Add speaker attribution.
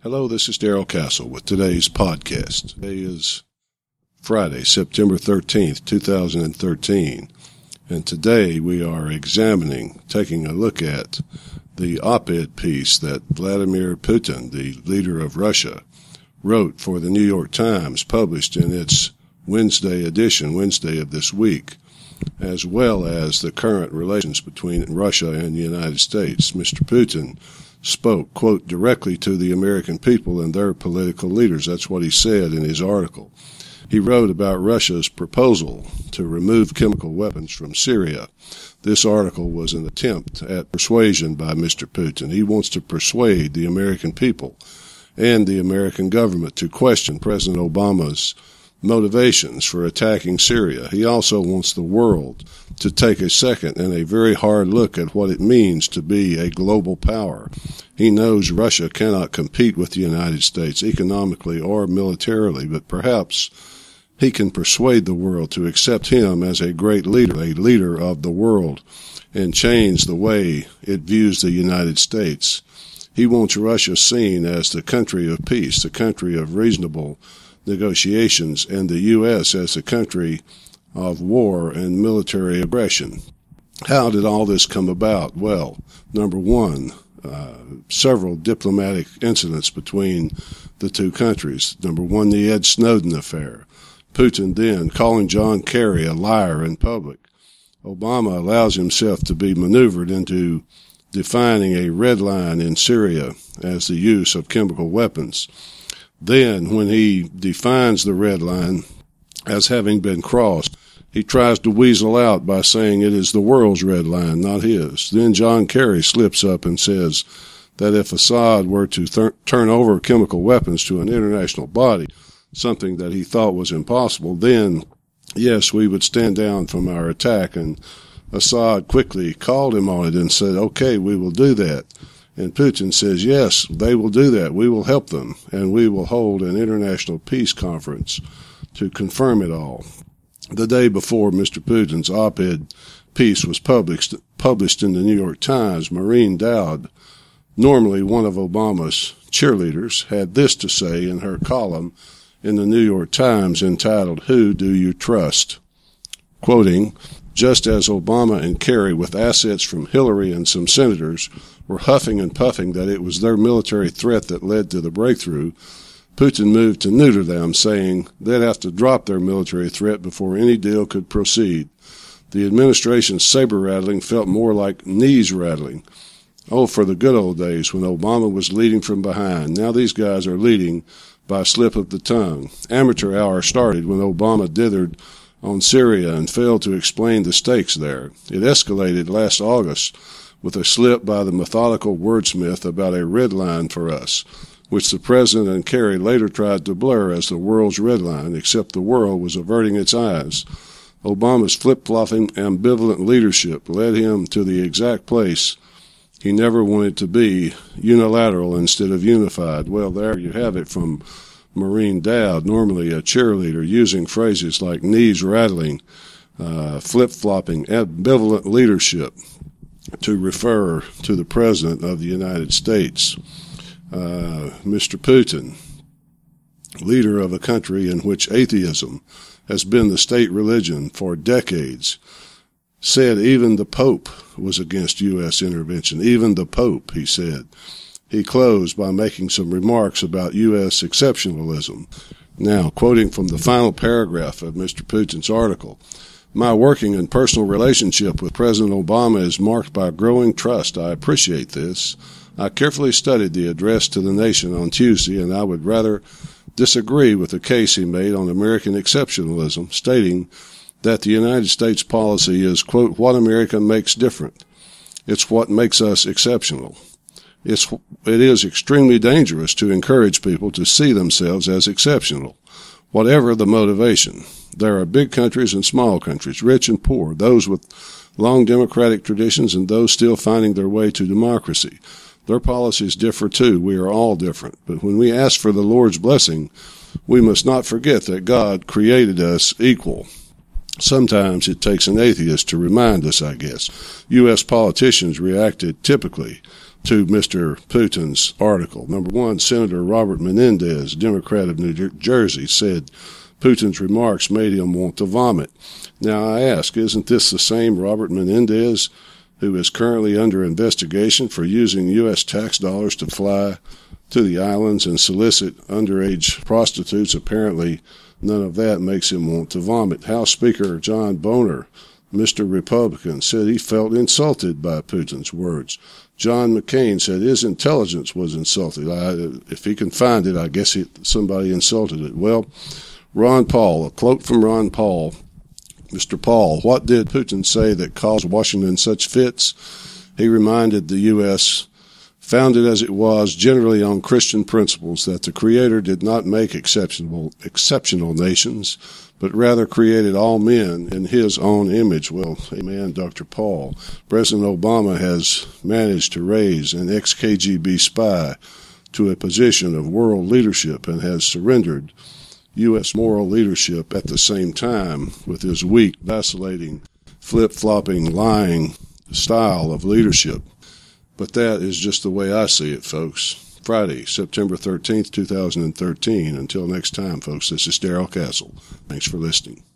Speaker 1: Hello, this is Darrell Castle with today's podcast. Today is Friday, September 13th, 2013, and today we are taking a look at the op-ed piece that Vladimir Putin, the leader of Russia, wrote for the New York Times, published in its Wednesday edition, Wednesday of this week, as well as the current relations between Russia and the United States. Mr. Putin spoke, quote, directly to the American people and their political leaders. That's what he said in his article. He wrote about Russia's proposal to remove chemical weapons from Syria. This article was an attempt at persuasion by Mr. Putin. He wants to persuade the American people and the American government to question President Obama's motivations for attacking Syria. He also wants the world to take a second and a very hard look at what it means to be a global power. He knows Russia cannot compete with the United States economically or militarily, but perhaps he can persuade the world to accept him as a great leader, a leader of the world, and change the way it views the United States. He wants Russia seen as the country of peace, the country of reasonable negotiations, and the U.S. as the country of war and military aggression. How did all this come about? Well, number one, several diplomatic incidents between the two countries. Number one, the Ed Snowden affair. Putin then calling John Kerry a liar in public. Obama allows himself to be maneuvered into defining a red line in Syria as the use of chemical weapons. Then, when he defines the red line as having been crossed, he tries to weasel out by saying it is the world's red line, not his. Then John Kerry slips up and says that if Assad were to turn over chemical weapons to an international body, something that he thought was impossible, then, yes, we would stand down from our attack. And Assad quickly called him on it and said, okay, we will do that. And Putin says, yes, they will do that. We will help them, and we will hold an international peace conference to confirm it all. The day before Mr. Putin's op-ed piece was published in the New York Times, Maureen Dowd, normally one of Obama's cheerleaders, had this to say in her column in the New York Times entitled, "Who Do You Trust?" Quoting, just as Obama and Kerry, with assets from Hillary and some senators, were huffing and puffing that it was their military threat that led to the breakthrough, Putin moved to neuter them, saying they'd have to drop their military threat before any deal could proceed. The administration's saber-rattling felt more like knees-rattling. Oh, for the good old days when Obama was leading from behind. Now these guys are leading by a slip of the tongue. Amateur hour started when Obama dithered on Syria and failed to explain the stakes there. It escalated last August with a slip by the methodical wordsmith about a red line for us, which the President and Kerry later tried to blur as the world's red line, except the world was averting its eyes. Obama's flip-flopping, ambivalent leadership led him to the exact place he never wanted to be, unilateral instead of unified. Well, there you have it from Maureen Dowd, normally a cheerleader, using phrases like knees rattling, flip-flopping, ambivalent leadership to refer to the President of the United States. Mr. Putin, leader of a country in which atheism has been the state religion for decades, said even the Pope was against U.S. intervention. Even the Pope, he said. He closed by making some remarks about U.S. exceptionalism. Now, quoting from the final paragraph of Mr. Putin's article, my working and personal relationship with President Obama is marked by growing trust. I appreciate this. I carefully studied the address to the nation on Tuesday, and I would rather disagree with the case he made on American exceptionalism, stating that the United States policy is, quote, what America makes different. It's what makes us exceptional. It is extremely dangerous to encourage people to see themselves as exceptional, whatever the motivation. There are big countries and small countries, rich and poor, those with long democratic traditions and those still finding their way to democracy. Their policies differ too. We are all different. But when we ask for the Lord's blessing, we must not forget that God created us equal. Sometimes it takes an atheist to remind us, I guess. U.S. politicians reacted typically to Mr. Putin's article. Number one, Senator Robert Menendez, Democrat of New Jersey, said Putin's remarks made him want to vomit. Now, I ask, isn't this the same Robert Menendez who is currently under investigation for using U.S. tax dollars to fly to the islands and solicit underage prostitutes? Apparently, none of that makes him want to vomit. House Speaker John Boehner, Mr. Republican, said he felt insulted by Putin's words. John McCain said his intelligence was insulted. If he can find it, I guess somebody insulted it. Well, Ron Paul, a quote from Ron Paul. Mr. Paul, what did Putin say that caused Washington such fits? He reminded the U.S., founded as it was generally on Christian principles, that the Creator did not make exceptional nations, but rather created all men in His own image. Well, amen, Dr. Paul. President Obama has managed to raise an ex-KGB spy to a position of world leadership and has surrendered U.S. moral leadership at the same time with his weak, vacillating, flip-flopping, lying style of leadership. But that is just the way I see it, folks. Friday, September 13th, 2013. Until next time, folks, this is Darrell Castle. Thanks for listening.